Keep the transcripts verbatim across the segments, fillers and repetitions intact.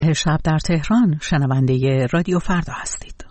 شب در تهران شنونده رادیو فردا هستید.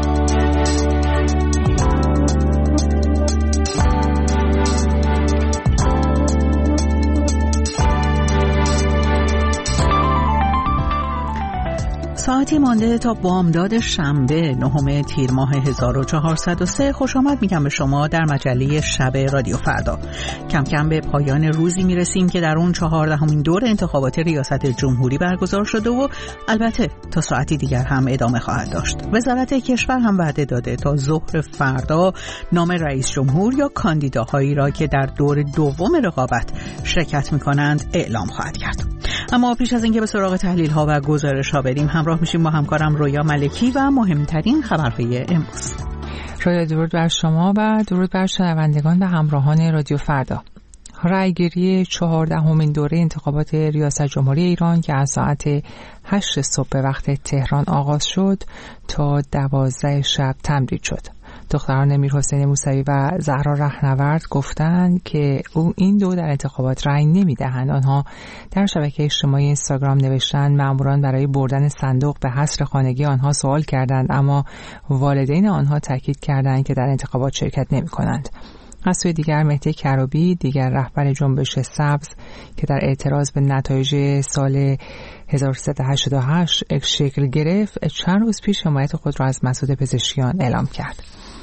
ساعتی مانده تا بامداد شنبه نهم تیر ماه هزار و چهارصد و سه. خوش آمد میگم به شما در مجله شب رادیو فردا. کم کم به پایان روزی میرسیم که در اون چهاردهمین دور انتخابات ریاست جمهوری برگزار شده و البته تا ساعتی دیگر هم ادامه خواهد داشت. وزارت کشور هم وعده داده تا ظهر فردا نام رئیس جمهور یا کاندیداهایی را که در دور دوم رقابت شرکت میکنند اعلام خواهد کرد. اما پیش از اینکه به سراغ تحلیل ها و گزارش ها بریم، همراه میشیم با همکارم رویا ملکی و مهمترین خبرهای امروز. رویا، درود بر شما و درود بر شنوندگان و همراهان رادیو فردا. رأیگیری چهاردهمین دوره انتخابات ریاست جمهوری ایران که از ساعت هشت صبح به وقت تهران آغاز شد تا دوازده شب تمدید شد. دختران امیرحسین موسوی و زهرا رهنورد گفتند که او این دو در انتخابات رأی نمی‌دهند. آنها در شبکه اجتماعی اینستاگرام نوشتند مأموران برای بردن صندوق به حصر خانگی آنها سوال کردند، اما والدین آنها تاکید کردند که در انتخابات شرکت نمی‌کنند. از سوی دیگر مهدی کرابی، دیگر رهبر جنبش سبز که در اعتراض به نتایج سال هزار و سیصد و هشتاد و هشت شکل گرفت، چند روز پیش حمایت خود را از مسعود پزشکیان اعلام کرد.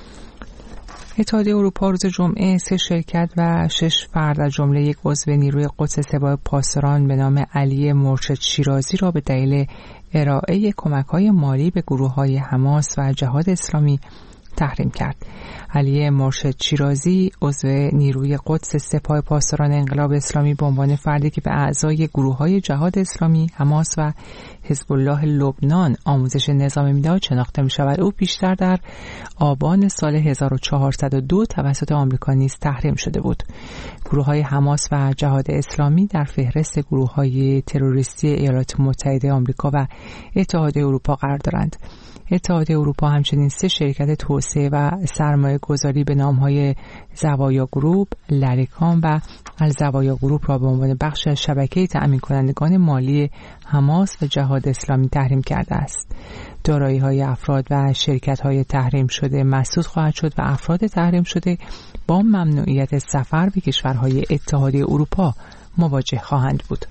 اتحادیه اروپا روز جمعه سه شرکت و شش فرد از جمله یک عضو نیروی قدس سپاه پاسداران به نام علی مرشد شیرازی را به دلیل ارائه کمک‌های مالی به گروه‌های حماس و جهاد اسلامی تحریم کرد. علی مرشد شیرازی عضو نیروی قدس سپاه پاسداران انقلاب اسلامی به عنوان فردی که به اعضای گروه‌های جهاد اسلامی، حماس و حزب الله لبنان آموزش نظامی میداد شناخته می‌شود. او پیشتر در آبان سال هزار و چهارصد و دو توسط آمریکا نیز تحریم شده بود. گروه‌های حماس و جهاد اسلامی در فهرست گروه‌های تروریستی ایالات متحده آمریکا و اتحادیه اروپا قرار دارند. اتحادیه اروپا همچنین سه شرکت توسعه و سرمایه گذاری به نام‌های زوایا گروپ، لریکام و الزوایا گروپ را به عنوان بخش از شبکه تأمین کنندگان مالی حماس و جهاد اسلامی تحریم کرده است. دارایی‌های افراد و شرکت‌های تحریم شده مسدود خواهد شد و افراد تحریم شده با ممنوعیت سفر به کشورهای اتحادیه اروپا مواجه خواهند بود.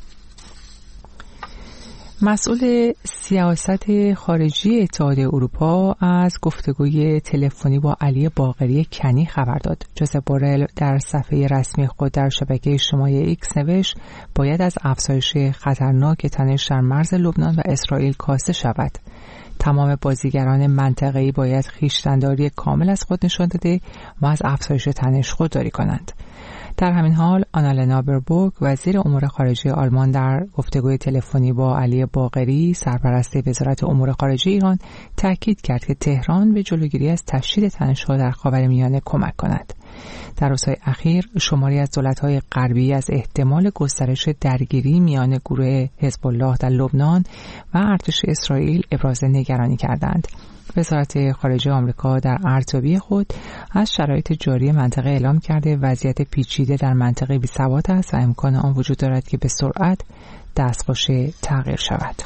مسئول سیاست خارجی اتحادیه اروپا از گفتگوی تلفنی با علی باقری کنی خبر داد. جوزپ بورل در صفحه رسمی خود در شبکه اجتماعی ایکس نوشت باید از افزایش خطرناک تنش در مرز لبنان و اسرائیل کاسته شود. تمام بازیگران منطقه‌ای باید خویشتن‌داری کامل از خود نشان داده و از افزایش تنش خودداری کنند. در همین حال آنالنا بربوک وزیر امور خارجه آلمان در گفتگوی تلفنی با علی باقری سرپرست وزارت امور خارجه ایران تاکید کرد که تهران به جلوگیری از تشدید تنش‌ها در خاورمیانه کمک کند. در روزهای اخیر شماری از دولت‌های غربی از احتمال گسترش درگیری میان گروه حزب الله در لبنان و ارتش اسرائیل ابراز نگرانی کردند. وزارت خارجه آمریکا در ارزیابی خود از شرایط جاری منطقه اعلام کرده وضعیت پیچیده در منطقه بی‌ثبات است و امکان آن وجود دارد که به سرعت دستخوش تغییر شود.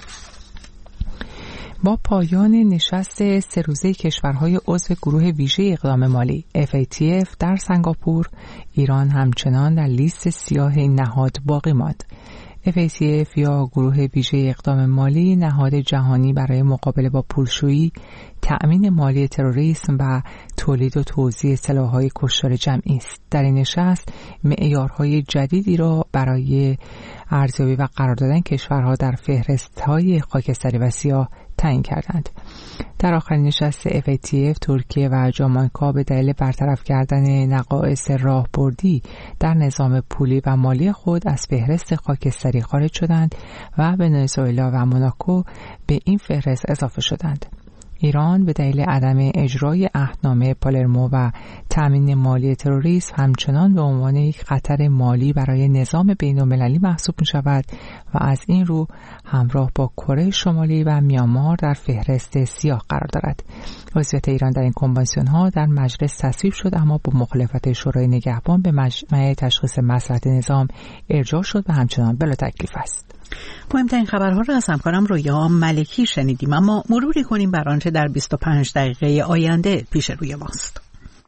با پایان نشست سه روزه کشورهای عضو گروه ویژه اقدام مالی اف ای تی اف در سنگاپور، ایران همچنان در لیست سیاه این نهاد باقی ماند. اف ای تی اف یا گروه ویژه اقدام مالی نهاد جهانی برای مقابله با پولشویی، تأمین مالی تروریسم و تولید و توزیع سلاح‌های کشتار جمعی است. در این نشست معیارهای جدیدی را برای ارزیابی و قرار دادن کشورها در فهرست‌های خاکستری و سیاه تعیین کردند. در آخرین نشست اف ای تی اف ترکیه و جامائیکا به دلیل برطرف کردن نقائص راهبردی در نظام پولی و مالی خود از فهرست خاکستری خارج شدند و ونزوئلا و موناکو به این فهرست اضافه شدند. ایران به دلیل عدم اجرای عهدنامه پالرمو و تامین مالی تروریسم همچنان به عنوان یک خطر مالی برای نظام بین‌المللی محسوب می شود و از این رو همراه با کره شمالی و میانمار در فهرست سیاه قرار دارد. عضویت ایران در این کنوانسیون ها در مجلس تصویب شد، اما با مخالفت شورای نگهبان به مجمع تشخیص مصلحت نظام ارجاع شد و همچنان بلا تکلیف است. مهمترین خبرها را از همکارم رویا ملکی شنیدیم، اما مروری کنیم بر آنچه در بیست و پنج دقیقه آینده پیش روی ماست.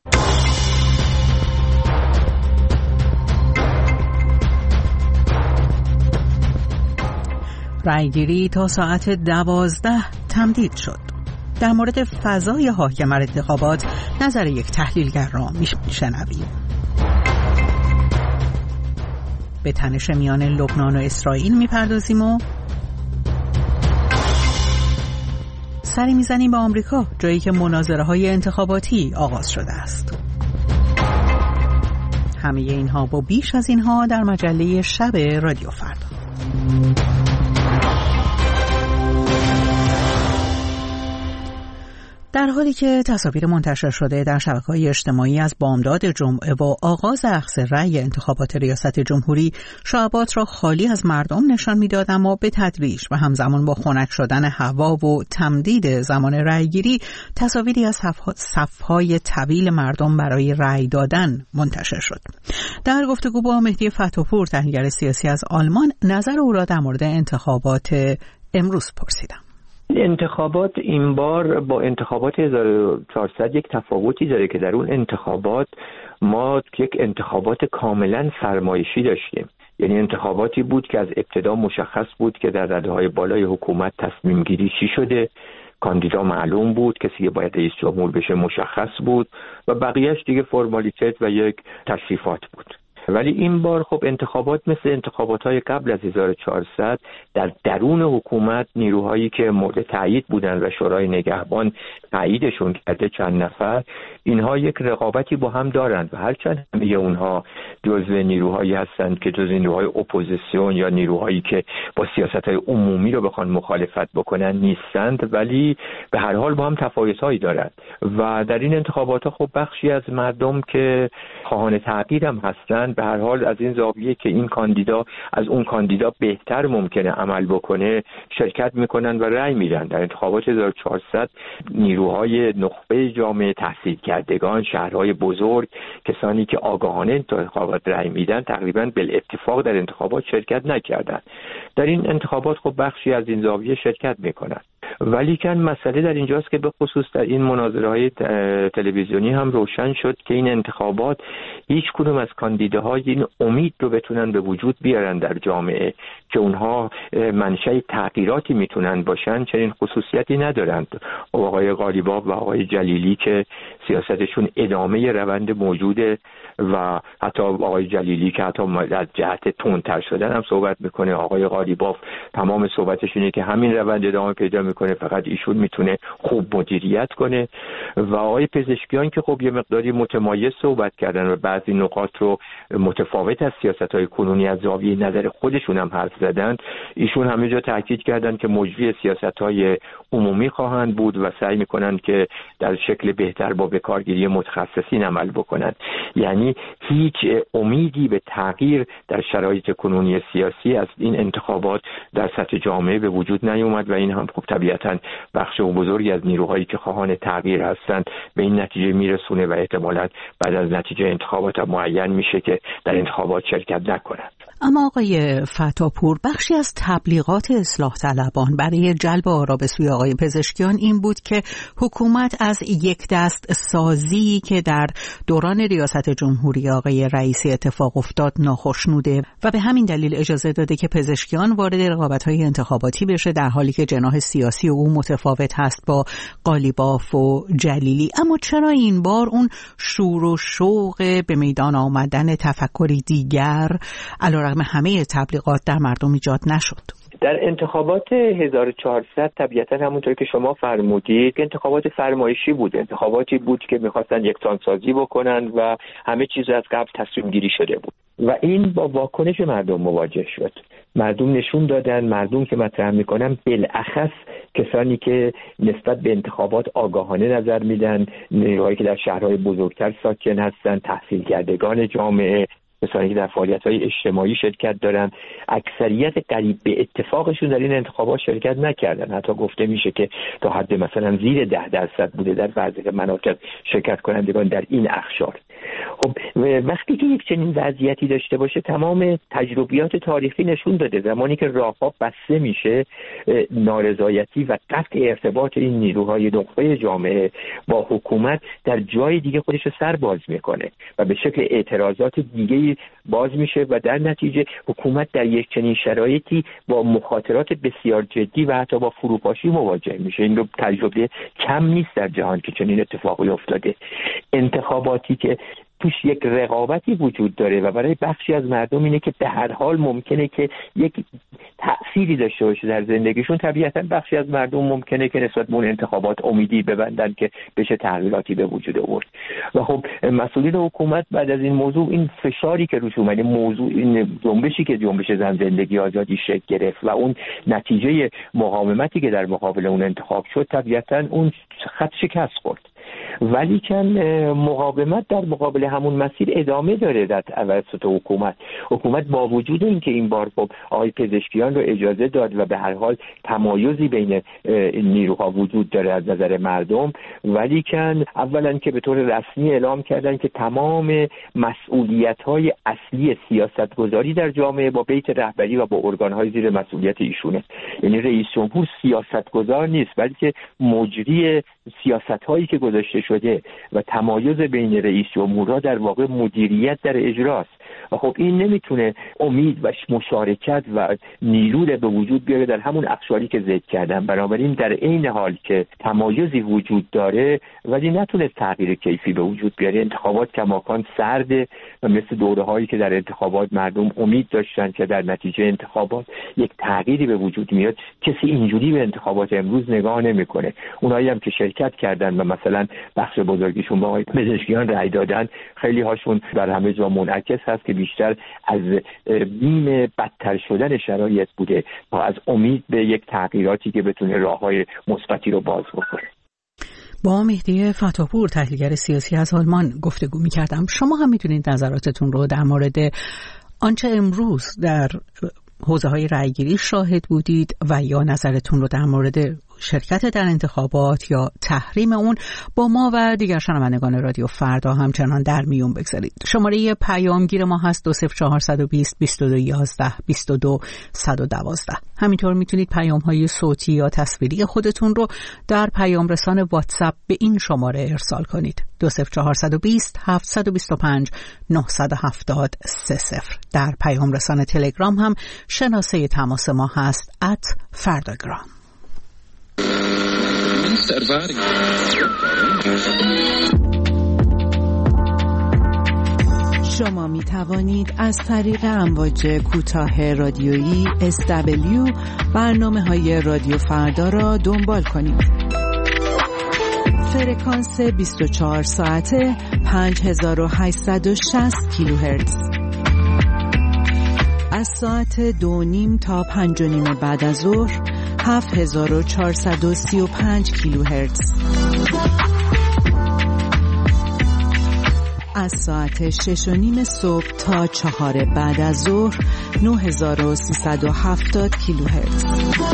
رأیگیری تا ساعت دوازده تمدید شد. در مورد فضای حاکم بر انتخابات نظر یک تحلیلگر را میشنویم. به تنش میان لبنان و اسرائیل میپردازیم و سری میزنیم به آمریکا، جایی که مناظره های انتخاباتی آغاز شده است. همه اینها و بیش از اینها در مجله شب رادیو فردا. در حالی که تصاویر منتشر شده در شبکه‌های اجتماعی از بامداد جمعه و آغاز اخذ رأی انتخابات ریاست جمهوری شعبات را خالی از مردم نشان می‌داد، اما به تدریج و همزمان با خنک شدن هوا و تمدید زمان رأیگیری تصاویری از صف‌های طویل مردم برای رأی دادن منتشر شد. در گفتگو با مهدی فتح‌پور، تحلیلگر سیاسی از آلمان، نظر او را در مورد انتخابات امروز پرسیدم. انتخابات این بار با انتخابات هزار و چهارصد یک تفاوتی داره که در اون انتخابات ما یک انتخابات کاملا فرمایشی داشتیم. یعنی انتخاباتی بود که از ابتدا مشخص بود که در رده‌های بالای حکومت تصمیم گیری چی شده، کاندیدا معلوم بود، کسی که باید رئیس جمهور بشه مشخص بود و بقیهش دیگه فرمالیته و یک تشریفات بود. ولی این بار خب انتخابات مثل انتخابات‌های قبل از هزار و چهارصد در درون حکومت نیروهایی که مورد تایید بودن و شورای نگهبان تاییدشون کرده چند نفر، اینها یک رقابتی با هم دارند و هرچند همه اونها جزو نیروهایی هستند که جزو نیروهای اپوزیسیون یا نیروهایی که با سیاست‌های عمومی رو بخوان مخالفت بکنن نیستند، ولی به هر حال با هم تفاوت‌هایی دارند و در این انتخابات خب بخشی از مردم که خواهان تغییر هم هستند به هر حال از این زاویه که این کاندیدا از اون کاندیدا بهتر ممکنه عمل بکنه شرکت میکنن و رأی میدن. در انتخابات هزار و چهارصد نیروهای نخبه جامعه، تحصیل کردگان، شهرهای بزرگ، کسانی که آگاهانه انتخابات رأی میدن تقریبا بالاتفاق در انتخابات شرکت نکردند. در این انتخابات خب بخشی از این زاویه شرکت میکنن، ولی کن مسئله در اینجاست که به خصوص در این مناظره‌های تلویزیونی هم روشن شد که این انتخابات هیچ کدوم از کاندیداهای این امید رو بتونن به وجود بیارن در جامعه که اونها منشأ تغییراتی میتونن باشن، چنین خصوصیتی ندارند. آقای قالیباف و آقای جلیلی که سیاستشون ادامه روند موجوده و حتی آقای جلیلی که حتی از جهت تندتر شدن هم صحبت میکنه، آقای قالیباف تمام صحبتش اینه که همین روند ادامه پیدا میکنه، فقط ایشون میتونه خوب مدیریت کنه. و آقای پزشکیان که خب یه مقداری متمایز صحبت کردن و بعضی نقاط رو متفاوت از سیاست‌های کنونی از زاویه نظر خودشون هم حرف زدن، ایشون همه جا تاکید کردن که مجری سیاست‌های عمومی خواهند بود و سعی میکنن که در شکل بهتر با بکارگیری متخصصین عمل بکنن. یعنی هیچ امیدی به تغییر در شرایط کنونی سیاسی از این انتخابات در سطح جامعه به وجود نیومد و این هم خب طبیعتاً بخش بزرگی از نیروهایی که خواهان تغییر هستند به این نتیجه میرسونه و احتمالاً بعد از نتیجه انتخابات معین میشه که در انتخابات شرکت نکنند. اما آقای فتح‌پور، بخشی از تبلیغات اصلاح طلبان برای جلب آرا به سوی آقای پزشکیان این بود که حکومت از یک دست سازی که در دوران ریاست جمهوری آقای رئیسی اتفاق افتاد ناخشنوده و به همین دلیل اجازه داده که پزشکیان وارد رقابت‌های انتخاباتی بشه، در حالی که جناح سیاسی او متفاوت هست با قالیباف و جلیلی. اما چرا این بار اون شور و شوق به میدان آمدن تفکری دیگر علیرغم همه تبلیغات در مردم ایجاد نشد؟ در انتخابات هزار و چهارصد طبیعتاً همونطور که شما فرمودید انتخابات فرمایشی بود، انتخاباتی بود که می‌خواستن یکسانسازی بکنن و همه چیز از قبل تصمیم گیری شده بود و این با واکنش مردم مواجه شد. مردم نشون دادن، مردم که مطرح میکنن بالاخص کسانی که نسبت به انتخابات آگاهانه نظر میدن، نیروهایی که در شهرهای بزرگتر ساکن هستن، تحصیل کردگان جامعه، کسانی که در فعالیت‌های اجتماعی شرکت دارن، اکثریت قریب به اتفاقشون در این انتخابات شرکت نکردن. حتی گفته میشه که تا حد مثلا زیر ده درصد بوده در بعضی مناطق شرکت کنندگان در این اقشار. خب وقتی که یک چنین وضعیتی داشته باشه، تمام تجربیات تاریخی نشون داده زمانی که راه‌ها بسته میشه، نارضایتی و قطع ارتباط این نیروهای نخبه جامعه با حکومت در جای دیگه خودش رو سر باز میکنه و به شکل اعتراضات دیگه باز میشه و در نتیجه حکومت در یک چنین شرایطی با مخاطرات بسیار جدی و حتی با فروپاشی مواجه میشه. این رو تجربه کم نیست در جهان که چنین اتفاقی افتاده. انتخاباتی که توش یک رقابتی وجود داره و برای بخشی از مردم اینه که به هر حال ممکنه که یک تأثیری داشته باشه در زندگیشون، طبیعتا بخشی از مردم ممکنه که نسبت به اون انتخابات امیدی ببندن که بشه تغییراتی به وجود آورد. و خب مسئولین حکومت بعد از این موضوع، این فشاری که روش اومده، موضوع این جنبشی که جنبش زن زندگی آزادی شکل گرفت و اون نتیجه مقاومتی که در مقابل اون انتخاب شد، طبیعتا اون خط شکست خورد. ولی که مقاومت در مقابل همون مسیر ادامه داره در توسط حکومت. حکومت با وجود اینکه این بار خب آقای پزشکیان رو اجازه داد و به هر حال تمایزی بین نیروها وجود داره از نظر مردم، ولی که اولا که به طور رسمی اعلام کردن که تمام مسئولیت‌های اصلی سیاستگذاری در جامعه با بیت رهبری و با ارگان‌های زیر مسئولیت ایشونه. یعنی رئیس جمهور سیاستگزار نیست، بلکه مجری سیاست‌هایی که گذاشته شده و تمایز بین رئیس جمهورها در واقع مدیریت در اجراست. و خب این نمیتونه امید و مشارکت و نیرو به وجود بیاره در همون اقشاری که ذکر کردم. بنابراین در عین حال که تمایزی وجود داره ولی نتونه تغییر کیفی به وجود بیاره. انتخابات کماکان سرده و مثل دوره‌هایی که در انتخابات مردم امید داشتن که در نتیجه انتخابات یک تغییری به وجود میاد، کسی اینجوری به انتخابات امروز نگاه نمیکنه. اونایی هم که شرکت کردن و مثلا بخش بزرگیشون با آقای پزشکیان رأی دادن، خیلی هاشون در همه جا منعکس هست که بیشتر از بیم بدتر شدن شرایط بوده تا از امید به یک تغییراتی که بتونه راههای مثبتی رو باز بکنه. با مهدی فتاحپور، تحلیلگر سیاسی از آلمان گفتگو می‌کردم. شما هم می‌تونید نظراتتون رو در مورد آنچه امروز در حوزه‌های رأیگیری شاهد بودید و یا نظرتون رو در مورد شرکت در انتخابات یا تحریم اون با ما و دیگر شنوندگان رادیو فردا همچنان در میون بگذارید. شماره پیامگیر ما هست دو صفر چهار دو صفر بیست دو یازده بیست و دو صد و دوازده. همینطور میتونید پیام‌های صوتی یا تصویری خودتون رو در پیام رسان واتساپ به این شماره ارسال کنید. دو صفر چهار دو صفر هفت دو پنج نه هفت سه صفر. در پیام رسان تلگرام هم شناسه تماس ما هست ات فرداگرام. شما می توانید از طریق امواج کوتاه رادیویی اس دبلیو برنامه های رادیو فردا را دنبال کنید. فرکانس بیست و چهار ساعته پنج هزار و هشتصد و شصت کیلوهرتز. از ساعت دو نیم تا پنج و نیم بعد از ظهر هفت هزار و چهارصد و سی و پنج کیلوهرتز. از ساعت شش و نیم صبح تا چهار بعد از ظهر نه هزار و سیصد و هفتاد کیلوهرتز.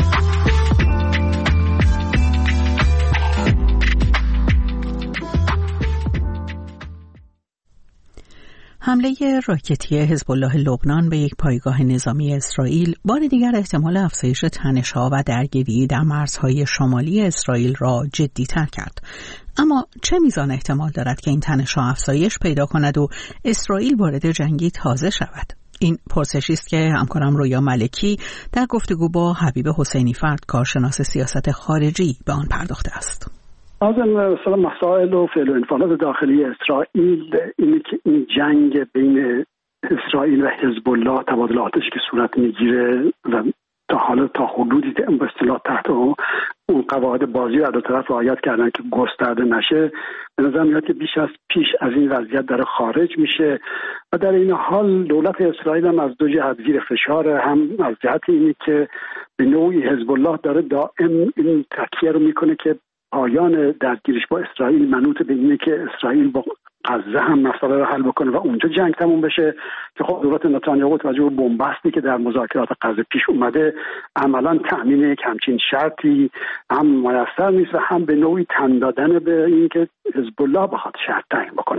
حمله راکتی حزب الله لبنان به یک پایگاه نظامی اسرائیل بار دیگر احتمال افزایش تنش‌ها و درگیری در مرزهای شمالی اسرائیل را جدی‌تر کرد. اما چه میزان احتمال دارد که این تنش‌ها افزایش پیدا کند و اسرائیل وارد جنگی تازه شود؟ این پرسشی است که همکارم رویا ملکی در گفتگو با حبیب حسینی فرد، کارشناس سیاست خارجی، به آن پرداخته است. از مثلا مسائل و فعل و انفعالات داخلی اسرائیل اینه که این جنگ بین اسرائیل و حزب الله، تبادل آتش که صورت میگیره و تا حالا تا حدودی به اصطلاح تحت اون قواعد بازی رو دو طرف رعایت کردن که گسترده نشه، به نظر میاد که بیش از پیش از این وضعیت داره خارج میشه و در این حال دولت اسرائیل هم از دو جهت زیر فشار، هم از جهت اینه که به نوعی حزب الله داره دائم این تکیه رو میکنه که پایان درگیریش با اسرائیل منوط به اینه که اسرائیل با غزه هم مسئله رو حل بکنه و اونجا جنگ تموم بشه، که خب دولت نتانیاهو توجه به بنبستی که در مذاکرات غزه پیش اومده عملاً تأمین یک همچین شرطی هم میسر نیست و هم به نوعی تن دادن به این که حزب الله بخواد شرط تعیین بکنه.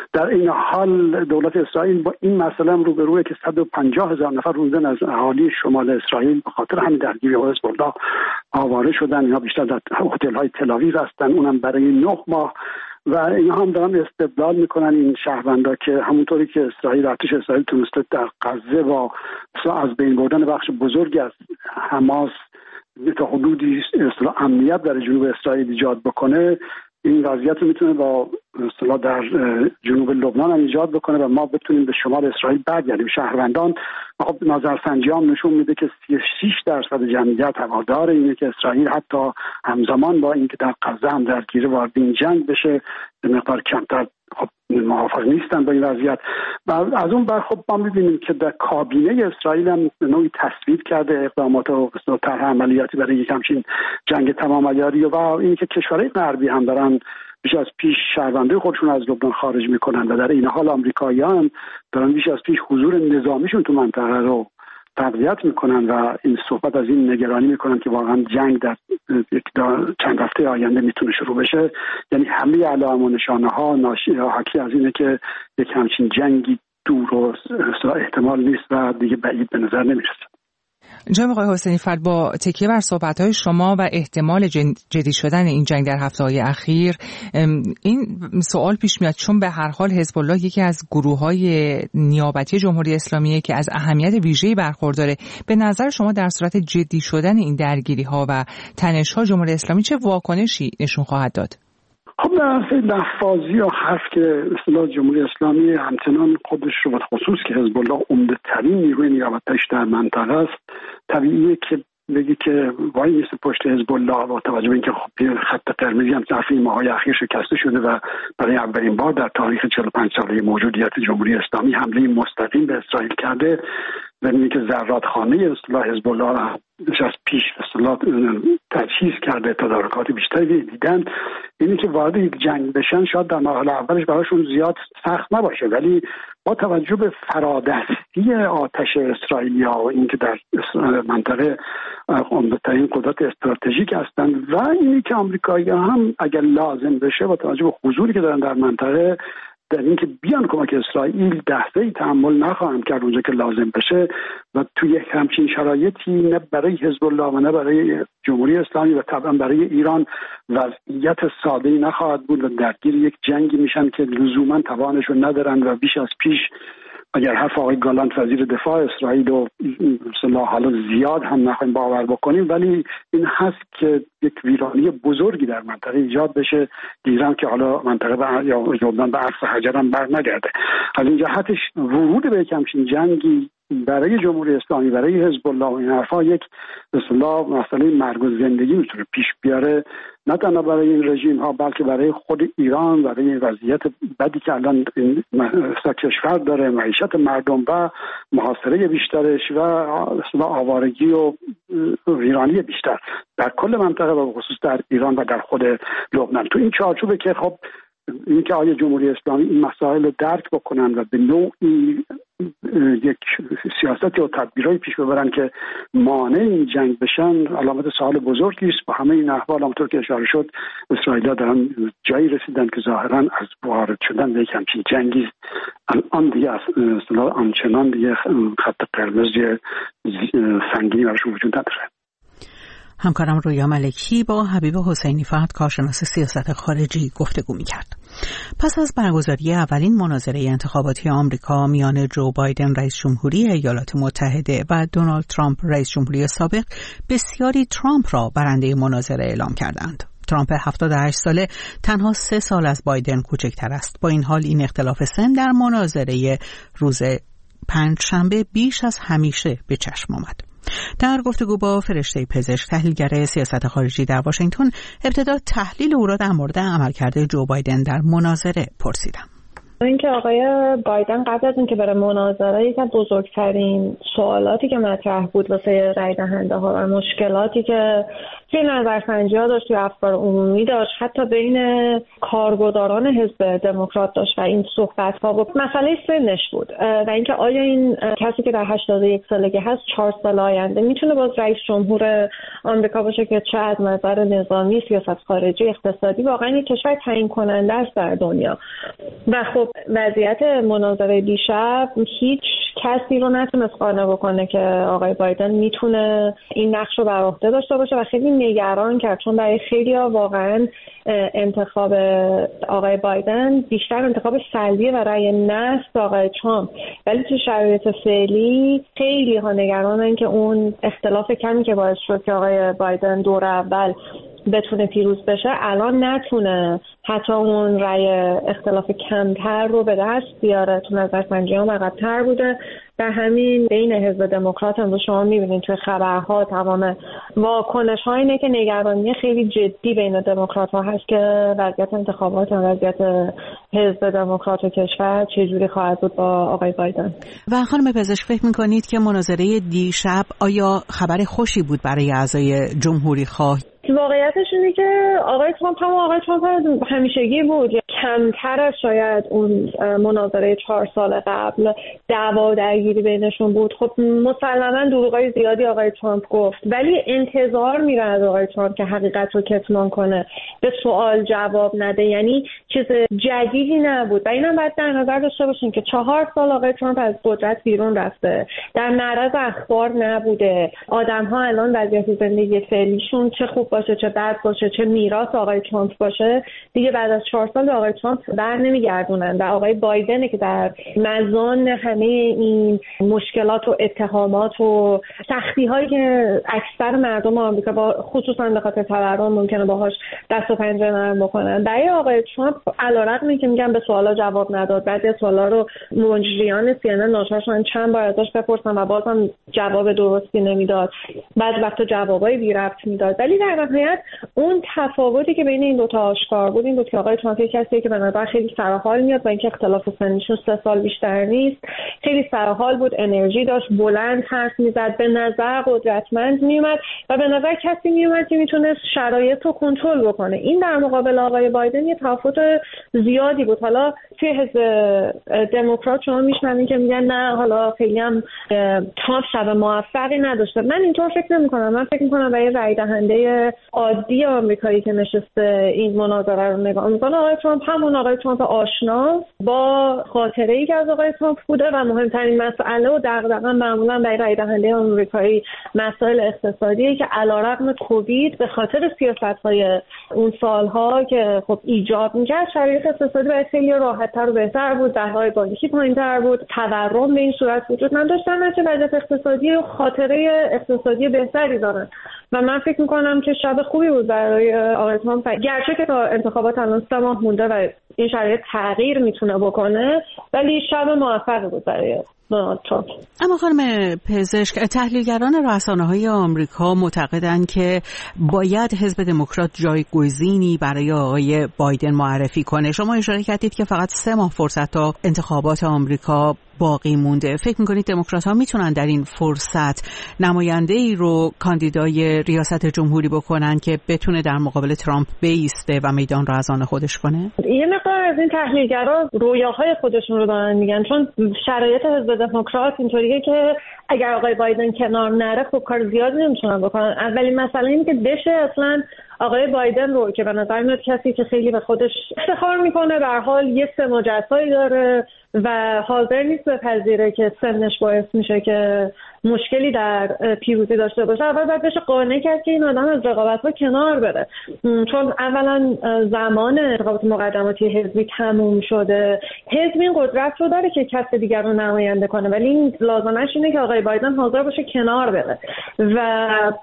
در این حال دولت اسرائیل با این مسئله هم روبروه که صد و پنجاه هزار نفر روزن از اهالی شمال اسرائیل به خاطر همین درگیری با حزب الله آواره شدن. اینا بیشتر در هتل‌های تل‌آویو هستن، اونم برای نه ماه، و اینا هم دارن استدلال میکنن این شهروندا که همونطوری که اسرائیل ارتش اسرائیل تونسته در غزه با از بین بردن بخش بزرگی از حماس تا حدودی اصطلاح امنیت در جنوب اسرائیل ایجاد بکنه، این وضعیت رو میتونه با اصطلاح در جنوب لبنان هم ایجاد بکنه و ما بتونیم به شمال اسرائیل برگردیم. شهروندان خب نظرسنجی هم نشون میده که سی و شش درصد جمعیت هوادار اینه که اسرائیل حتی همزمان با اینکه در غزه هم درگیر وارد این جنگ بشه به مقدار کمتر خب موافق نیستن با این وضعیت. و از اون بر خب ما میبینیم که در کابینه اسرائیل هم نوعی تصویب کرده اقدامات و طرح عملیاتی برای یک همچین جنگ تمام عیاری، و این که کشورهای غربی هم دارن بیش از پیش شهروندای خودشون از لبنان خارج میکنن و در این حال آمریکایی‌ها هم دارن بیش از پیش حضور نظامیشون تو منطقه رو تقویت میکنن و این صحبت از این نگرانی میکنن که واقعا جنگ در چند هفته آینده میتونه شروع بشه. یعنی همه علائم و نشانه ها ناشی حاکی از اینه که یک همچین جنگی دور و احتمال نیست و دیگه بعید به نظر نمیرسه. جناب آقای حسینی فرد، با تکیه بر صحبت‌های شما و احتمال جدی شدن این جنگ در هفته‌های اخیر، این سوال پیش میاد چون به هر حال حزب الله یکی از گروه‌های نیابتی جمهوری اسلامیه که از اهمیت ویژه‌ای برخورداره. به نظر شما در صورت جدی شدن این درگیری‌ها و تنش‌ها جمهوری اسلامی چه واکنشی نشون خواهد داد؟ خب در لفاظی و حرف که اصطلاح جمهوری اسلامی همچنان خودش رو به خصوص که حزب الله عمده ترین نیروی نیابتیش در منطقه است، طبیعیه که بگی که وای نیست پشت حزب الله با توجه به اینکه خب خط قرمزی هم طرف این ماهای اخیر شکسته شده و برای اولین بار در تاریخ چهل و پنج ساله موجودیت جمهوری اسلامی حمله مستقیم به اسرائیل کرده و اینکه ذراتخانه اصطلاح حزب الله را از پیش اصطلاح تجهیز کرده، تدارکات بیشتری دیدن. اینی که وارد یک جنگ بشن شاید در مرحله اولش براشون زیاد سخت نباشه، ولی با توجه به فرادستی آتش اسرائیلیا و اینکه در منطقه عمده‌ترین قدرت استراتژیک هستند و اینی که آمریکایی‌ها هم اگر لازم بشه با توجه به حضوری که دارن در منطقه در اینکه بیان کمک اسرائیل لحظه‌ای تحمل نخواهند کرد اونجا که لازم بشه و توی همچین شرایطی نه برای حزب الله و نه برای جمهوری اسلامی و طبعا برای ایران وضعیت ساده‌ای نخواهد بود و درگیر یک جنگی میشن که لزوما توانشون ندارن و بیش از پیش اگر حرف آقای گالانت وزیر دفاع اسرائیل و مثلا حالا زیاد هم نخواهیم باور بکنیم، ولی این هست که یک ویرانی بزرگی در منطقه ایجاد بشه، دیرم که حالا منطقه با یا لبنان به عرض حجر هم بر نگرده. از این جهتش ورود به یک همچین جنگی برای جمهوری اسلامی، برای حزب الله و این حرفا یک اصطلاح مسئله مرگ و زندگی میتونه پیش بیاره، نه تنها برای این رژیم ها بلکه برای خود ایران، برای وضعیت بدی که الان این کشور داره، معیشت مردم و محاصره بیشترش و اصطلاح آوارگی و ویرانی بیشتر در کل منطقه و خصوص در ایران و در خود لبنان. تو این چارچوبه که خب اینکه آیا جمهوری اسلامی این مسائل رو درک بکنن و به نوعی یک سیاستی و تدبیرایی پیش ببرن که مانع این جنگ بشن علامت سوال بزرگی است. با همه این احوال همونطور که اشاره شد اسرائیلی‌ها دارن جایی رسیدن که ظاهراً از وارد شدن به یک همچین جنگی الان دیگه اصطلاح آنچنان دیگه خط قرمز سنگینی براشون وجود نداره. همکارم رویا ملکی با حبیب حسینی فرد کارشناس سیاست خارجی گفتگو می‌کرد. پس از برگزاری اولین مناظره انتخاباتی آمریکا میان جو بایدن رئیس جمهوری ایالات متحده و دونالد ترامپ رئیس جمهوری سابق، بسیاری ترامپ را برنده مناظره اعلام کردند. ترامپ هفتاد و هشت ساله تنها سه سال از بایدن کوچکتر است. با این حال این اختلاف سن در مناظره روز پنجشنبه بیش از همیشه به چشم آمد. در گفتگو با فرشته پزشک تحلیلگر سیاست خارجی در واشنگتن، ابتدا تحلیل او را در مورد عملکرد جو بایدن در مناظره پرسیدم. اینکه آقای بایدن قبل از اینکه بره مناظره، یکی از بزرگترین سوالاتی که مطرح بود واسه رای دهنده ها و مشکلاتی که توی نظرسنجی‌ها داشت، توی افکار عمومی داشت، حتی بین کارگزاران حزب دموکرات داشت و این صحبت‌ها بود، مسئله سنش بود و اینکه آیا این کسی که در هشتاد و یک سالگی هست چهار سال آینده میتونه باز رئیس جمهور آمریکا باشه که چه از نظر نظامی، سیاست خارجی، اقتصادی واقعا یک کشور تعیین کننده است در دنیا. و خب خب وضعیت مناظره دیشب هیچ کسی رو نتونست قانع بکنه که آقای بایدن میتونه این نقش رو بر عهده داشته باشه و خیلی نگران کرد، چون برای خیلی‌ها واقعا انتخاب آقای بایدن بیشتر انتخاب سلبی و رأی نه آقای ترامپ، ولی تو شرایط فعلی خیلی ها نگرانن که اون اختلاف کمی که باعث شد که آقای بایدن دور اول بتونه پیروز بشه الان نتونه حتی اون رأی اختلاف کمتر رو به دست بیاره. تو نظرسنجی ها عقب‌تر بوده و همین بین حزب دموکرات هم شما میبینید توی خبرها تمام واکنش ها اینه که نگرانی خیلی جدی بین دموکرات ها هست که وضعیت انتخابات و وضعیت حزب دموکرات و کشور چجوری خواهد بود با آقای بایدن. و خانم پزشک فکر میکنید که مناظره دیشب آیا خبر خوشی بود برای اعضای جمهوری خواه؟ واقعیتش اینه که آقای ترامپ هم آقای ترامپ همیشگی بود، کمتر از شاید اون مناظره چهار سال قبل دعوا درگیری بینشون بود. خب مسلماً دروغای زیادی آقای ترامپ گفت، ولی انتظار میره از آقای ترامپ که حقیقت رو کتمان کنه، به سوال جواب نده، یعنی چیز جدیدی نبود. و اینم باید در نظر داشته باشین که چهار سال آقای ترامپ از قدرت بیرون رفته، در معرض اخبار نبوده، آدم‌ها الان وضعیت زندگی فعلیشون چه خوب باشه چه بد باشه چه میراث آقای ترامپ باشه دیگه بعد از چهار سال آقای ترامپ بر نمیگردونن و آقای بایدن که در مزان همه این مشکلات و اتهامات و سختی هایی که اکثر مردم آمریکا با خصوصا به خاطر تورم ممکنه باهاش دست و پنجه نرم بکنن، برای آقای ترامپ علیرغم اینکه میگن به سوالا جواب نداد، بعضی از سوالا رو مجریان سی ان ان ناشرشون چند بار ازش بپرسن و بازم جواب درستی نمیداد، بعض وقتا جوابای بی ربط میداد، ولی در نهایت اون تفاوتی که بین این دو تا آشکار بود این بود که آقای ترامپ کسی که به نظر خیلی سرحال میاد و اینکه اختلاف سنیشون سه سال بیشتر نیست، خیلی سرحال بود، انرژی داشت، بلند حرف میزد، به نظر قدرتمند میومد و به نظر کسی میومد که میتونست شرایط رو کنترل بکنه. این در مقابل آقای بایدن یه تفاوت زیادی بود. حالا توی حزب دموکرات شما میشنوین که میگن نه حالا خیلی هم ترامپ شب موفقی نداشته. من اینطور فکر نمی‌کنم. من فکر می‌کنم برای رای دهنده عادی آمریکایی که نشسته این مناظره رو نگاه میکنه، آقای ترامپ همون آقای ترامپ آشنا با خاطره‌ای که از آقای ترامپ بوده و مهمترین مسئله و دغدغه معمولا برای رای دهنده آمریکایی مسائل اقتصادیه که علیرغم کووید به خاطر سیاست‌های اون سالها که خب ایجاد می‌کرد شرایط اقتصادی برای خیلی راحت‌تر و بهتر بود، ده‌های بانکی پایین‌تر بود، تورم به این صورت وجود نداشتن، چه وضعیت اقتصادی و خاطره اقتصادی بهتری دارن و من فکر می‌کنم که شب خوبی بود برای آقای ترامپ، گرچه که تا انتخابات الان سه ماه مونده و این شرایط تغییر میتونه بکنه، ولی شب موفقی بود برای ترامپ. اما خانم پزشک، تحلیلگران رسانه‌های آمریکا معتقدند که باید حزب دموکرات جایگزینی برای آقای بایدن معرفی کنه. شما اشاره کردید که فقط سه ماه فرصت تا انتخابات آمریکا باقی مونده. فکر می‌کنید دموکرات‌ها میتونن در این فرصت نماینده‌ای رو کاندیدای ریاست جمهوری بکنن که بتونه در مقابل ترامپ بایسته و میدان رو از آن خودش کنه؟ یه مقدار از این تحلیلگرا رویاهای خودشون رو دارن میگن، چون شرایط حزب دموکرات اینطوریه که اگر آقای بایدن کنار نره خب کار زیادی نمیتونن بکنن. اولین مسئله اینه که بشه اصلا آقای بایدن رو که به نظر میاد کسی که خیلی به خودش افتخار میکنه، به هر حال یه سمت جلسه‌ای داره و حاضر نیست بپذیره که سنش باعث میشه که مشکلی در پیروزی داشته باشه، اول باید بشه قانع کرد که این آدم از رقابت‌ها کنار بره، چون اولا زمان انتخابات مقدماتی حزبی تموم شده، حزب این قدرت رو داره که کس دیگر رو نماینده کنه، ولی این لازمش اینه که آقای بایدن حاضر باشه کنار بره و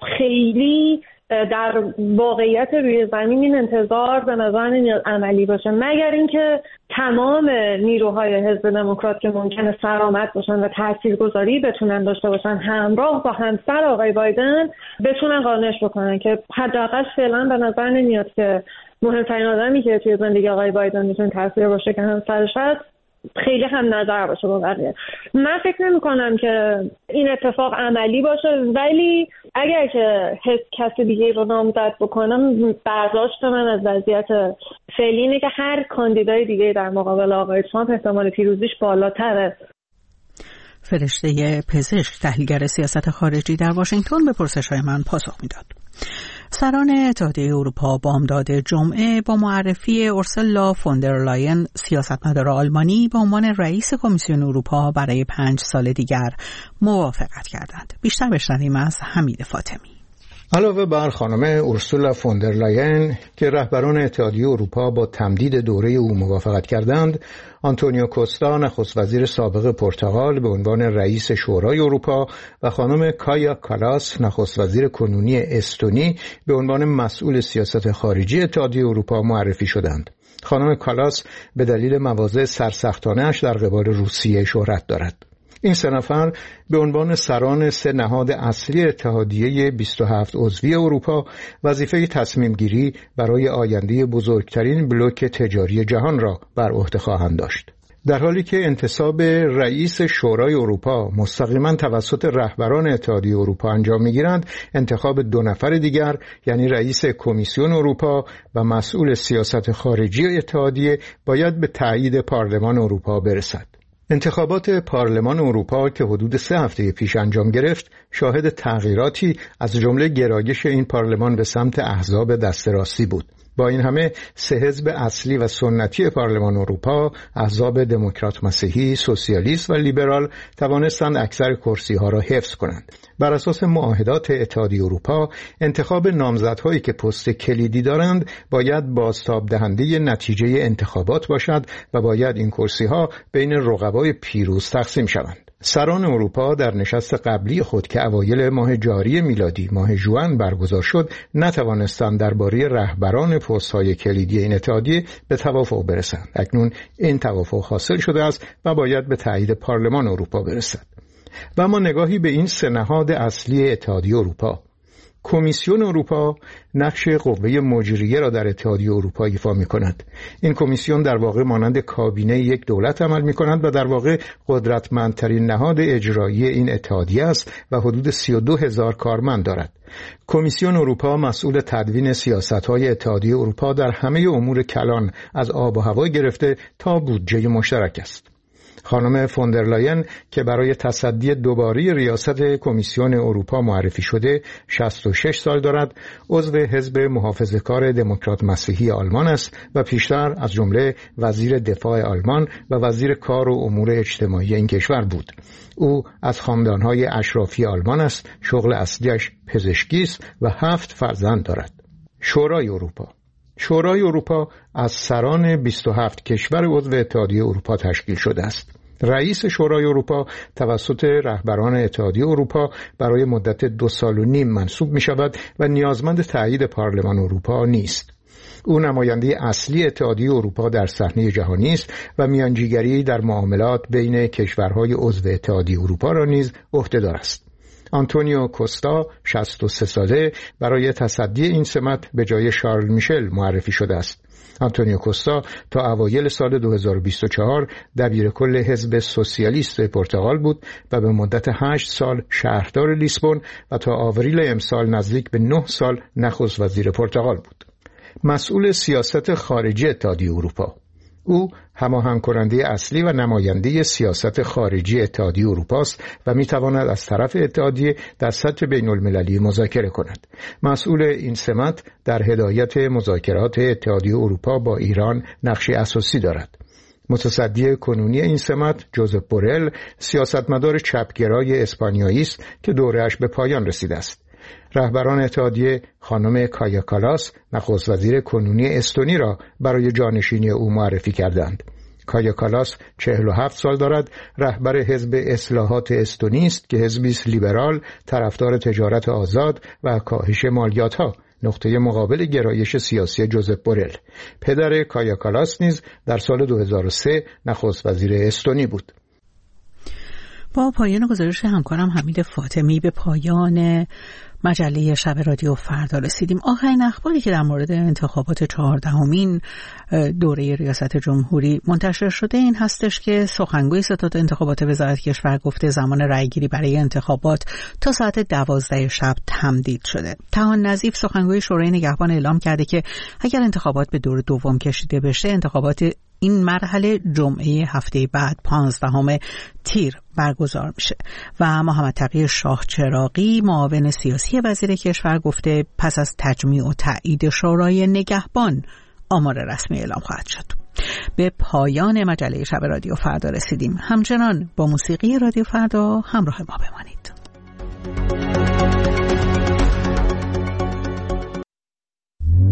خیلی در واقعیت روی زمین این انتظار به نظر نمیاد عملی باشه، مگر اینکه تمام نیروهای حزب دموکرات که ممکنه سرآمد باشن و تاثیرگذاری بتونن داشته باشن همراه با همسر آقای بایدن بتونن قانعش بکنن که حداقل فعلا به نظر نمیاد که مهمترین آدمی که توی زندگی آقای بایدن میتونه تاثیر باشه که همسرش هست خیلی هم نظر باشه با بقیه. من فکر نمی کنم که این اتفاق عملی باشه، ولی اگر که حس کسی دیگه رو نامزد بکنم برداشت من از وضعیت فعلی اینه که هر کاندیدای دیگه در مقابل آقای ترامپ احتمال پیروزیش بالاتره. فرشته پزشک، تحلیلگر سیاست خارجی در واشنگتن، به پرسش‌های من پاسخ میداد. سران اتحادیه اروپا بامداد جمعه با معرفی اورسولا فون در لاین سیاستمدار آلمانی به عنوان رئیس کمیسیون اروپا برای پنج سال دیگر موافقت کردند. بیشتر بشنویم از حمید فاطمی. علاوه بر خانم اورسولا فون در لاین که رهبران اتحادیه اروپا با تمدید دوره او موافقت کردند، آنتونیو کوستا نخست وزیر سابق پرتغال به عنوان رئیس شورای اروپا و خانم کایا کالاس نخست وزیر کنونی استونی به عنوان مسئول سیاست خارجی اتحادیه اروپا معرفی شدند. خانم کالاس به دلیل مواضع سرسختانه‌اش در قبال روسیه شهرت دارد. این سه نفر به عنوان سران سه نهاد اصلی اتحادیه بیست و هفت عضوی اروپا وظیفه تصمیم گیری برای آینده بزرگترین بلوک تجاری جهان را بر عهده خواهند داشت. در حالی که انتصاب رئیس شورای اروپا مستقیما توسط رهبران اتحادیه اروپا انجام می‌گیرند، انتخاب دو نفر دیگر یعنی رئیس کمیسیون اروپا و مسئول سیاست خارجی اتحادیه باید به تایید پارلمان اروپا برسد. انتخابات پارلمان اروپا که حدود سه هفته پیش انجام گرفت، شاهد تغییراتی از جمله گرایش این پارلمان به سمت احزاب دست راستی بود. با این همه سه حزب اصلی و سنتی پارلمان اروپا، احزاب دموکرات مسیحی، سوسیالیست و لیبرال، توانستند اکثر کرسی‌ها را حفظ کنند. بر اساس معاهدات اتحادیه اروپا، انتخاب نامزدهایی که پست کلیدی دارند باید بازتاب دهنده نتیجه انتخابات باشد و باید این کرسی‌ها بین رقبای پیروز تقسیم شوند. سران اروپا در نشست قبلی خود که اوایل ماه جاری میلادی ماه ژوئن برگزار شد، نتوانستند درباره رهبران پست‌های کلیدی این اتحادیه به توافق برسند. اکنون این توافق حاصل شده است و باید به تایید پارلمان اروپا برسد. و اما نگاهی به این سه نهاد اصلی اتحادیه اروپا. کمیسیون اروپا نقش قوه مجریه را در اتحادیه اروپا ایفا می‌کند. این کمیسیون در واقع مانند کابینه یک دولت عمل می‌کند و در واقع قدرتمندترین نهاد اجرایی این اتحادیه است و حدود سی و دو هزار کارمند دارد. کمیسیون اروپا مسئول تدوین سیاست‌های اتحادیه اروپا در همه امور کلان از آب و هوا گرفته تا بودجه مشترک است. خانم فون در لاین که برای تصدی دوباره ریاست کمیسیون اروپا معرفی شده شصت و شش سال دارد، عضو حزب محافظه‌کار دموکرات مسیحی آلمان است و پیشتر از جمله وزیر دفاع آلمان و وزیر کار و امور اجتماعی این کشور بود. او از خاندان‌های اشرافی آلمان است، شغل اصلیش پزشکی است و هفت فرزند دارد. شورای اروپا شورای اروپا از سران بیست و هفت کشور عضو اتحادیه اروپا تشکیل شده است. رئیس شورای اروپا توسط رهبران اتحادیه اروپا برای مدت دو سال و نیم منصوب می شود و نیازمند تایید پارلمان اروپا نیست. او نماینده اصلی اتحادیه اروپا در صحنه جهانی است و میانجیگری در معاملات بین کشورهای عضو اتحادیه اروپا را نیز عهده‌دار است. آنتونیو کوستا شصت و سه ساله برای تصدی این سمت به جای شارل میشل معرفی شده است. آنتونیو کوستا تا اوایل سال دو هزار و بیست و چهار دبیرکل حزب سوسیالیست پرتغال بود و به مدت هشت سال شهردار لیسبون و تا آوریل امسال نزدیک به نه سال نخست وزیر پرتغال بود. مسئول سیاست خارجی اتحادیه اروپا. او هماهنگ کننده اصلی و نماینده سیاست خارجی اتحادیه اروپا است و می تواند از طرف اتحادیه در سطح بین المللی مذاکره کند. مسئول این سمت در هدایت مذاکرات اتحادیه اروپا با ایران نقشی اساسی دارد. متصدی کنونی این سمت جوزپ بورل سیاستمدار چپگرای اسپانیایی است که دوره‌اش به پایان رسیده است. رهبران اتحادیه خانم کایا کالاس نخست وزیر کنونی استونی را برای جانشینی او معرفی کردند. کایا کالاس چهل و هفت سال دارد، رهبر حزب اصلاحات استونی است که حزبی لیبرال طرفدار تجارت آزاد و کاهش مالیات‌ها، نقطه مقابل گرایش سیاسی جوزپ بورل. پدر کایا کالاس نیز در سال دو هزار و سه نخست وزیر استونی بود. با پایان گزارش همکارم حمید فاطمی به پایان مجله شب رادیو فردا رسیدیم. آخرین اخباری که در مورد انتخابات چهاردهمین دوره ریاست جمهوری منتشر شده این هستش که سخنگوی ستاد انتخابات وزارت کشور گفته زمان رأیگیری برای انتخابات تا ساعت دوازده شب تمدید شده. تهان نظیف سخنگوی شورای نگهبان اعلام کرده که اگر انتخابات به دور دوم کشیده بشه، انتخابات این مرحله جمعه هفته بعد پانزدهم تیر برگزار میشه و محمد تقی شاه چراغی معاون سیاسی وزیر کشور گفته پس از تجمیع و تایید شورای نگهبان آمار رسمی اعلام خواهد شد. به پایان مجله شب رادیو فردا رسیدیم. همچنان با موسیقی رادیو فردا همراه ما بمانید.